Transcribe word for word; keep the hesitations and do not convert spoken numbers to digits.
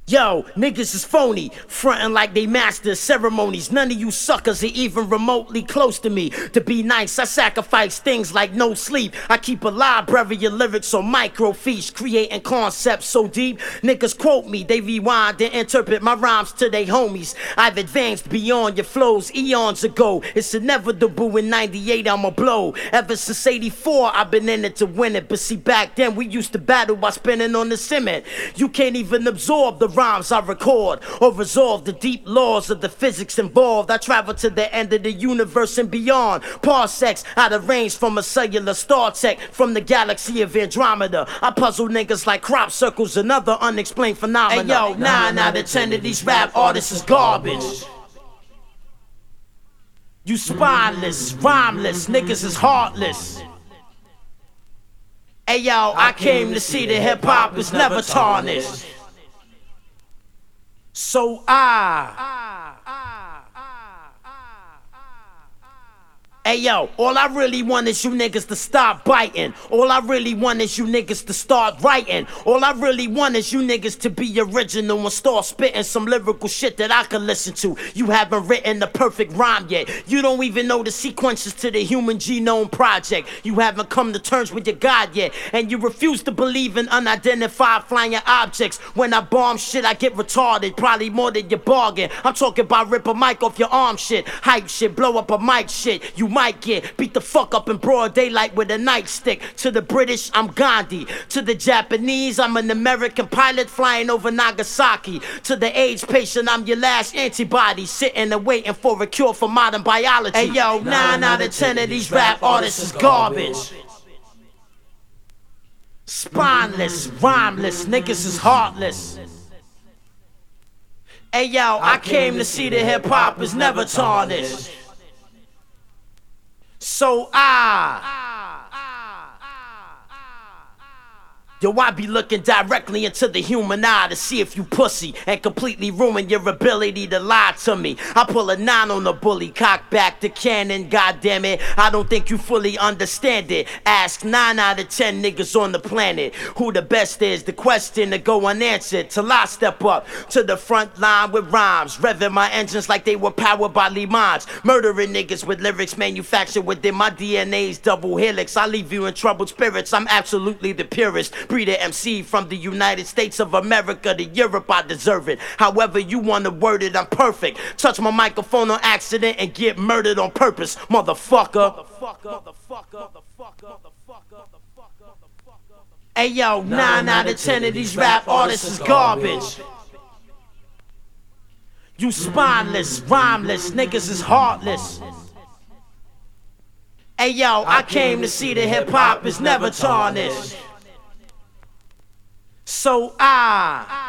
Yo, niggas is phony, frontin' like they master ceremonies. None of you suckers are even remotely close to me. To be nice, I sacrifice things like no sleep. I keep a library of lyrics on microfiche, creating concepts so deep. Niggas quote me, they rewind and interpret my rhymes to they homies. I've advanced beyond your flows eons ago. It's inevitable in ninety-eight I'ma blow. Ever since eighty-four I've been in it to win it. But see, back then we used to battle by spinning on the cement. You can't even absorb the rhymes I record or resolve the deep laws of the physics involved. I travel to the end of the universe and beyond, parsecs out of range from a cellular star tech from the galaxy of Andromeda. I puzzle niggas like crop circles and other unexplained phenomena. Hey yo, nine out of ten of these rap artists is garbage. You spineless, rhymeless, niggas is heartless. Hey yo, I came to see that hip hop is never tarnished. So I, hey yo, all I really want is you niggas to stop biting. All I really want is you niggas to start writing. All I really want is you niggas to be original and start spitting some lyrical shit that I can listen to. You haven't written the perfect rhyme yet. You don't even know the sequences to the Human Genome Project. You haven't come to terms with your God yet. And you refuse to believe in unidentified flying objects. When I bomb shit, I get retarded, probably more than your bargain. I'm talking about rip a mic off your arm shit, hype shit, blow up a mic shit. You might get beat the fuck up in broad daylight with a nightstick. To the British, I'm Gandhi. To the Japanese, I'm an American pilot flying over Nagasaki. To the AIDS patient, I'm your last antibody, sitting and waiting for a cure for modern biology. Hey yo, nine out of ten of these rap artists is garbage. Spineless, rhymeless, niggas is heartless. Hey yo, I came to see that hip hop is never tarnished. So I, yo, I be looking directly into the human eye to see if you pussy and completely ruin your ability to lie to me. I pull a nine on the bully, cock back the cannon, goddamn it. I don't think you fully understand it. Ask nine out of ten niggas on the planet who the best is. The question to go unanswered till I step up to the front line with rhymes, revving my engines like they were powered by Le Mans, murdering niggas with lyrics manufactured within my D N A's double helix. I leave you in troubled spirits. I'm absolutely the purest breeder M C from the United States of America to Europe. I deserve it. However you want to word it, I'm perfect. Touch my microphone on accident and get murdered on purpose, motherfucker. Hey yo, nine out of ten of these rap artists is garbage. You spineless, rhymeless, niggas is heartless. Hey yo, I came to see that hip hop is never tarnished. So I